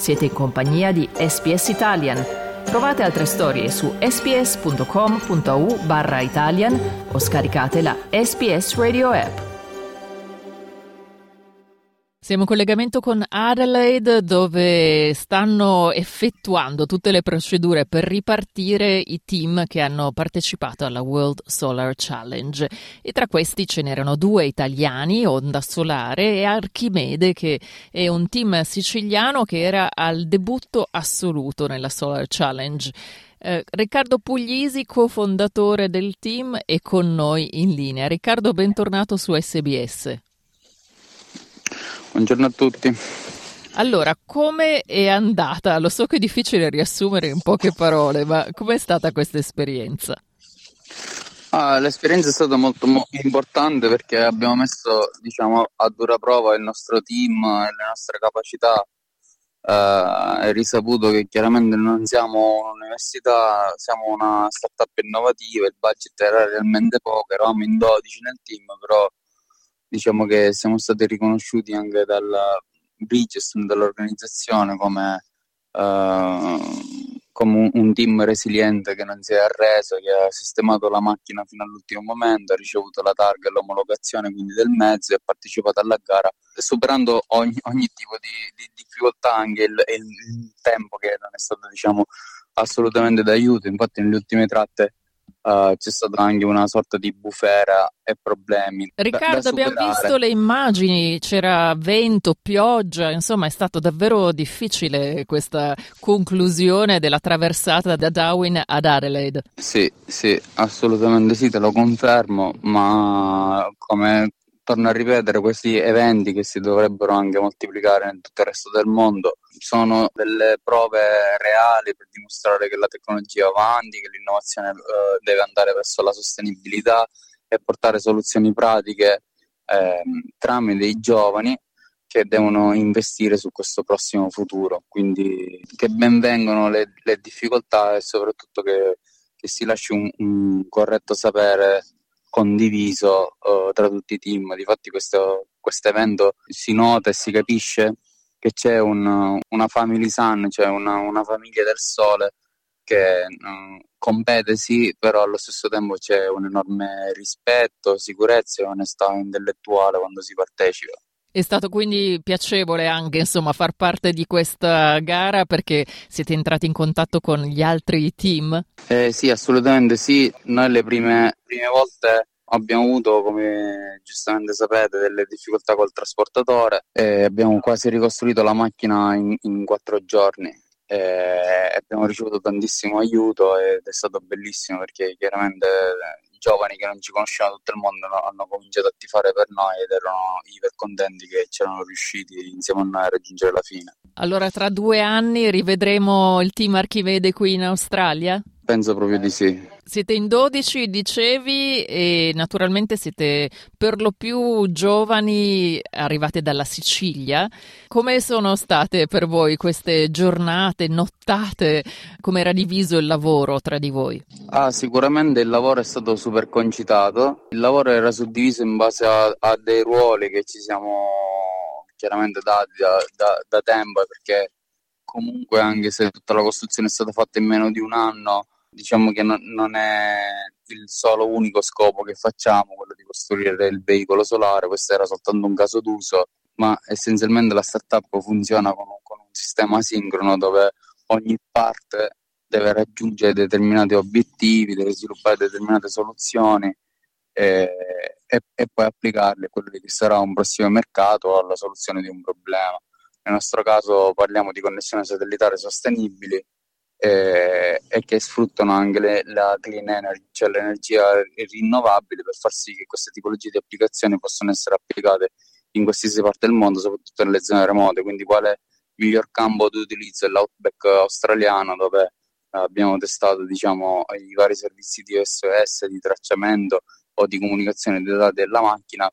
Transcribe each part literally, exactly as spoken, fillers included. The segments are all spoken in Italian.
Siete in compagnia di S B S Italian. Trovate altre storie su sbs.com.au barra Italian o scaricate la S B S Radio app. Siamo in collegamento con Adelaide, dove stanno effettuando tutte le procedure per ripartire i team che hanno partecipato alla World Solar Challenge. E tra questi ce n'erano due italiani, Onda Solare e Archimede, che è un team siciliano che era al debutto assoluto nella Solar Challenge. Eh, Riccardo Puglisi, cofondatore del team, è con noi in linea. Riccardo, bentornato su S B S. Buongiorno a tutti. Allora, come è andata? Lo so che è difficile riassumere in poche parole, ma com'è stata questa esperienza? Ah, l'esperienza è stata molto mo- importante perché abbiamo messo, diciamo, a dura prova il nostro team e le nostre capacità. Eh, è risaputo che chiaramente non siamo un'università, siamo una startup innovativa, il budget era realmente poco, eravamo in dodici nel team, però diciamo che siamo stati riconosciuti anche dalla Bridgestone, dall'organizzazione, come, uh, come un, un team resiliente che non si è arreso, che ha sistemato la macchina fino all'ultimo momento, ha ricevuto la targa e l'omologazione quindi del mezzo e ha partecipato alla gara, superando ogni, ogni tipo di, di difficoltà, anche il, il, il tempo che non è stato, diciamo, assolutamente d'aiuto. Infatti nelle ultime tratte Uh, c'è stata anche una sorta di bufera e problemi. Riccardo, da, da abbiamo visto le immagini, c'era vento, pioggia, insomma è stato davvero difficile questa conclusione della traversata da Darwin ad Adelaide. Sì, sì, assolutamente sì, te lo confermo, ma come torno a ripetere, questi eventi che si dovrebbero anche moltiplicare in tutto il resto del mondo sono delle prove reali per dimostrare che la tecnologia va avanti, che l'innovazione eh, deve andare verso la sostenibilità e portare soluzioni pratiche eh, tramite i giovani che devono investire su questo prossimo futuro. Quindi che ben vengano le, le difficoltà e soprattutto che, che si lasci un, un corretto sapere condiviso uh, tra tutti i team. Difatti questo evento si nota e si capisce che c'è un, una family sun, cioè una, una famiglia del sole che um, compete sì, però allo stesso tempo c'è un enorme rispetto, sicurezza e onestà intellettuale quando si partecipa. È stato quindi piacevole anche, insomma, far parte di questa gara, perché siete entrati in contatto con gli altri team? Eh, sì, assolutamente sì. Noi le prime, prime volte abbiamo avuto, come giustamente sapete, delle difficoltà col trasportatore e abbiamo quasi ricostruito la macchina in, in quattro giorni. E abbiamo ricevuto tantissimo aiuto ed è stato bellissimo perché chiaramente i giovani che non ci conoscevano tutto il mondo hanno cominciato a tifare per noi ed erano iper contenti che c'erano riusciti insieme a noi a raggiungere la fine. Allora tra due anni rivedremo il team Archimede qui in Australia? Penso proprio di sì. Siete in dodici, dicevi, e naturalmente siete per lo più giovani arrivati dalla Sicilia. Come sono state per voi queste giornate, nottate? Come era diviso il lavoro tra di voi? Ah, sicuramente il lavoro è stato super concitato. Il lavoro era suddiviso in base a, a dei ruoli che ci siamo chiaramente dati da, da, da tempo, perché comunque anche se tutta la costruzione è stata fatta in meno di un anno, diciamo che non, non è il solo unico scopo che facciamo, quello di costruire il veicolo solare. Questo era soltanto un caso d'uso, ma essenzialmente la startup funziona con un, con un sistema asincrono dove ogni parte deve raggiungere determinati obiettivi, deve sviluppare determinate soluzioni e, e, e poi applicarle a quello che sarà un prossimo mercato o alla soluzione di un problema. Nel nostro caso parliamo di connessioni satellitari sostenibili e, e che sfruttano anche le, la clean energy, cioè l'energia rinnovabile, per far sì che queste tipologie di applicazioni possano essere applicate in qualsiasi parte del mondo, soprattutto nelle zone remote. Quindi quale miglior campo di utilizzo è l'outback australiano, dove abbiamo testato, diciamo, i vari servizi di S O S, di tracciamento o di comunicazione dei dati della macchina,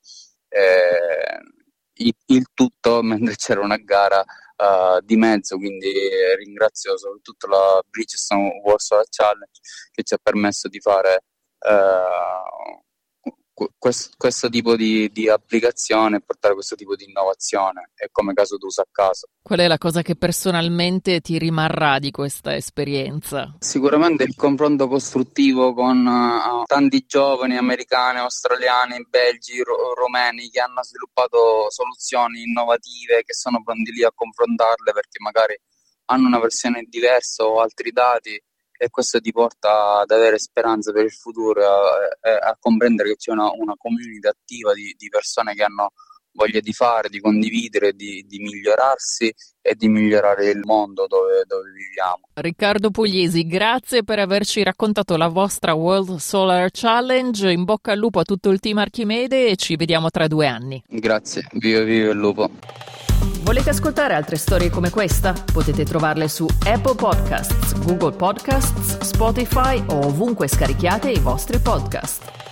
eh, il, il tutto mentre c'era una gara uh, di mezzo. Quindi eh, ringrazio soprattutto la Bridgestone World Solar Challenge che ci ha permesso di fare uh, questo, questo tipo di, di applicazione e portare questo tipo di innovazione, è come caso d'uso a caso. Qual è la cosa che personalmente ti rimarrà di questa esperienza? Sicuramente il confronto costruttivo con uh, tanti giovani americani, australiani, belgi, ro- romeni che hanno sviluppato soluzioni innovative, che sono pronti lì a confrontarle perché magari hanno una versione diversa o altri dati, e questo ti porta ad avere speranza per il futuro, a, a comprendere che c'è una, una community attiva di, di persone che hanno voglia di fare, di condividere, di, di migliorarsi e di migliorare il mondo dove, dove viviamo. Riccardo Pugliesi, grazie per averci raccontato la vostra World Solar Challenge. In bocca al lupo a tutto il team Archimede e ci vediamo tra due anni. Grazie, viva viva il lupo. Volete ascoltare altre storie come questa? Potete trovarle su Apple Podcasts, Google Podcasts, Spotify o ovunque scarichiate i vostri podcast.